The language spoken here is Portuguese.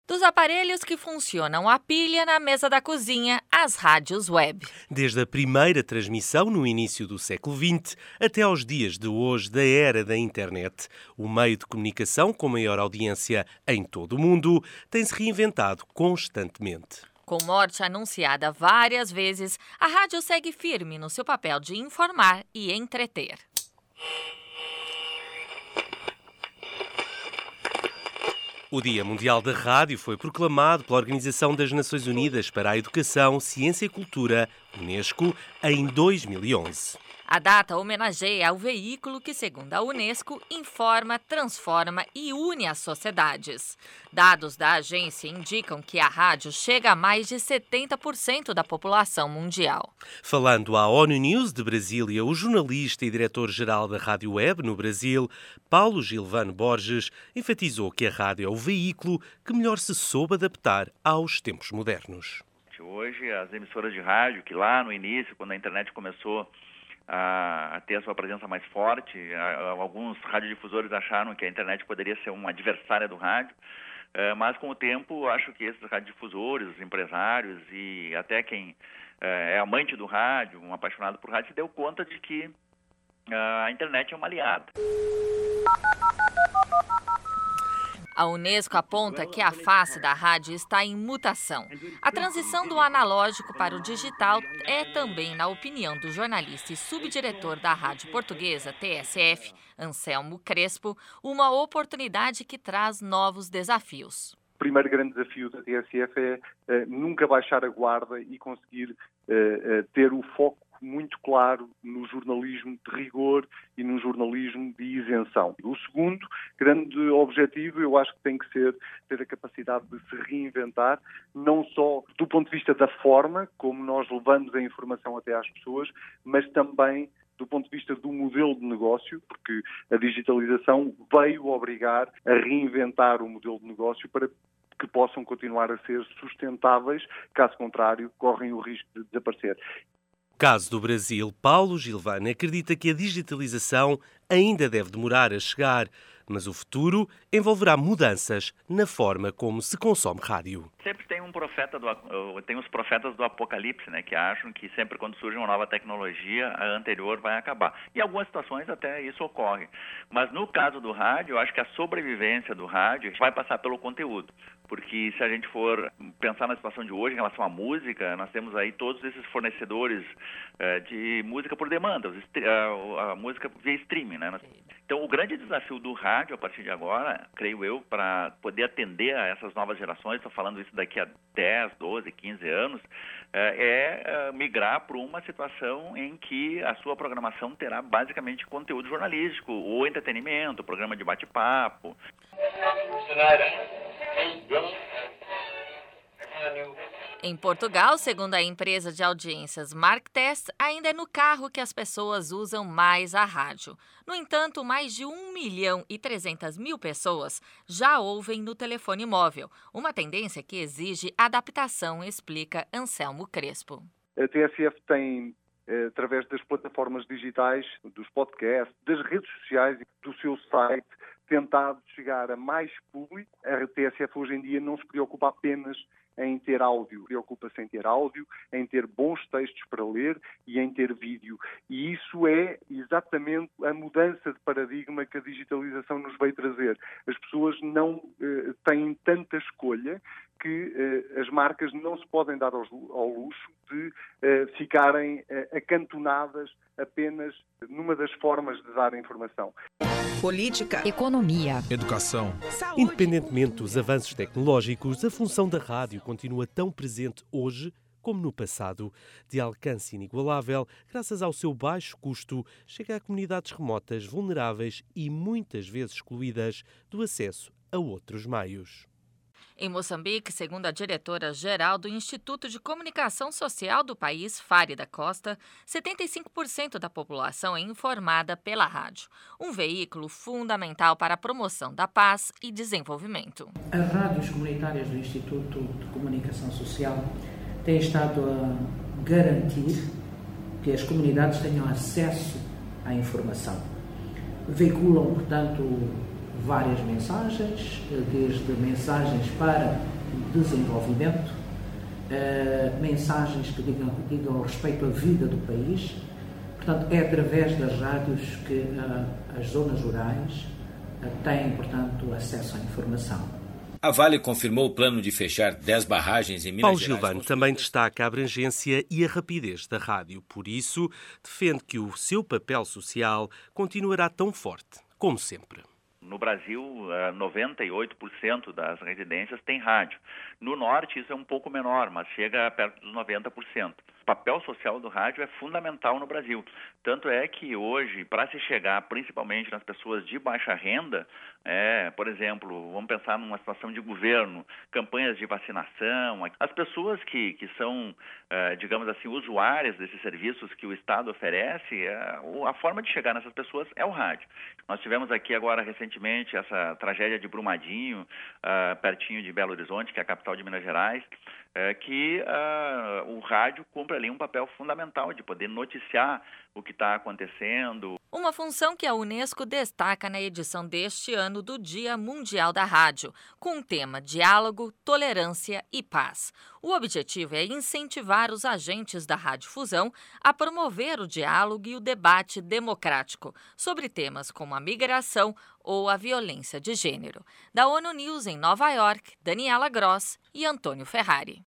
Dos aparelhos que funcionam a pilha na mesa da cozinha, às rádios web. Desde a primeira transmissão no início do século XX até aos dias de hoje da era da internet, o meio de comunicação com maior audiência em todo o mundo tem-se reinventado constantemente. Com morte anunciada várias vezes, a rádio segue firme no seu papel de informar e entreter. O Dia Mundial da Rádio foi proclamado pela Organização das Nações Unidas para a Educação, Ciência e Cultura, Unesco, em 2011. A data homenageia o veículo que, segundo a Unesco, informa, transforma e une as sociedades. Dados da agência indicam que a rádio chega a mais de 70% da população mundial. Falando à ONU News de Brasília, o jornalista e diretor-geral da Rádio Web no Brasil, Paulo Gilvano Borges, enfatizou que a rádio é o veículo que melhor se soube adaptar aos tempos modernos. Hoje, as emissoras de rádio, que lá no início, quando a internet começou a ter a sua presença mais forte, alguns radiodifusores acharam que a internet poderia ser uma adversária do rádio, mas com o tempo acho que esses radiodifusores, os empresários e até quem é amante do rádio, um apaixonado por rádio, se deu conta de que a internet é uma aliada. A Unesco aponta que a face da rádio está em mutação. A transição do analógico para o digital é também, na opinião do jornalista e subdiretor da Rádio Portuguesa, TSF, Anselmo Crespo, uma oportunidade que traz novos desafios. O primeiro grande desafio da TSF é nunca baixar a guarda e conseguir ter o foco muito claro no jornalismo de rigor e no jornalismo de isenção. O segundo grande objetivo, eu acho que tem que ser ter a capacidade de se reinventar, não só do ponto de vista da forma, como nós levamos a informação até às pessoas, mas também do ponto de vista do modelo de negócio, porque a digitalização veio obrigar a reinventar o modelo de negócio para que possam continuar a ser sustentáveis, caso contrário, correm o risco de desaparecer. No caso do Brasil, Paulo Gilvano acredita que a digitalização ainda deve demorar a chegar, mas o futuro envolverá mudanças na forma como se consome rádio. Sempre tem tem os profetas do apocalipse, né, que acham que sempre quando surge uma nova tecnologia, a anterior vai acabar. Em algumas situações até isso ocorre. Mas no caso do rádio, eu acho que a sobrevivência do rádio vai passar pelo conteúdo. Porque se a gente for pensar na situação de hoje em relação à música, nós temos aí todos esses fornecedores de música por demanda, a música via streaming, né? Então, o grande desafio do rádio, a partir de agora, creio eu, para poder atender a essas novas gerações, estou falando isso daqui a 10, 12, 15 anos, é migrar para uma situação em que a sua programação terá basicamente conteúdo jornalístico, ou entretenimento, programa de bate-papo. Em Portugal, segundo a empresa de audiências Marktest, ainda é no carro que as pessoas usam mais a rádio. No entanto, mais de 1.300.000 pessoas já ouvem no telefone móvel, uma tendência que exige adaptação, explica Anselmo Crespo. A TSF tem, através das plataformas digitais, dos podcasts, das redes sociais e do seu site, tentado chegar a mais público. A TSF hoje em dia não se preocupa apenas em ter áudio, preocupa-se em ter áudio, em ter bons textos para ler e em ter vídeo. E isso é exatamente a mudança de paradigma que a digitalização nos veio trazer. As pessoas não têm tanta escolha que as marcas não se podem dar ao luxo de ficarem acantonadas apenas numa das formas de dar a informação. Política, economia, educação, saúde. Independentemente dos avanços tecnológicos, a função da rádio continua tão presente hoje como no passado. De alcance inigualável, graças ao seu baixo custo, chega a comunidades remotas, vulneráveis e muitas vezes excluídas do acesso a outros meios. Em Moçambique, segundo a diretora-geral do Instituto de Comunicação Social do país, Fárida Costa, 75% da população é informada pela rádio, um veículo fundamental para a promoção da paz e desenvolvimento. As rádios comunitárias do Instituto de Comunicação Social têm estado a garantir que as comunidades tenham acesso à informação. Veiculam, portanto, várias mensagens, desde mensagens para desenvolvimento, mensagens que digam respeito à vida do país. Portanto, é através das rádios que as zonas rurais têm, portanto, acesso à informação. A Vale confirmou o plano de fechar 10 barragens em Minas Paulo Gerais. Gilvano também destaca a abrangência e a rapidez da rádio. Por isso, defende que o seu papel social continuará tão forte como sempre. No Brasil, 98% das residências têm rádio. No norte, isso é um pouco menor, mas chega perto dos 90%. O papel social do rádio é fundamental no Brasil. Tanto é que hoje, para se chegar principalmente nas pessoas de baixa renda, por exemplo, vamos pensar numa situação de governo, campanhas de vacinação, as pessoas que são, digamos assim, usuárias desses serviços que o Estado oferece, a forma de chegar nessas pessoas é o rádio. Nós tivemos aqui agora recentemente essa tragédia de Brumadinho, pertinho de Belo Horizonte, que é a capital de Minas Gerais, que o rádio cumpre ali um papel fundamental de poder noticiar o que está acontecendo. Uma função que a Unesco destaca na edição deste ano do Dia Mundial da Rádio, com o tema Diálogo, Tolerância e Paz. O objetivo é incentivar os agentes da radiodifusão a promover o diálogo e o debate democrático sobre temas como a migração ou a violência de gênero. Da ONU News em Nova York, Daniela Gross e Antônio Ferrari.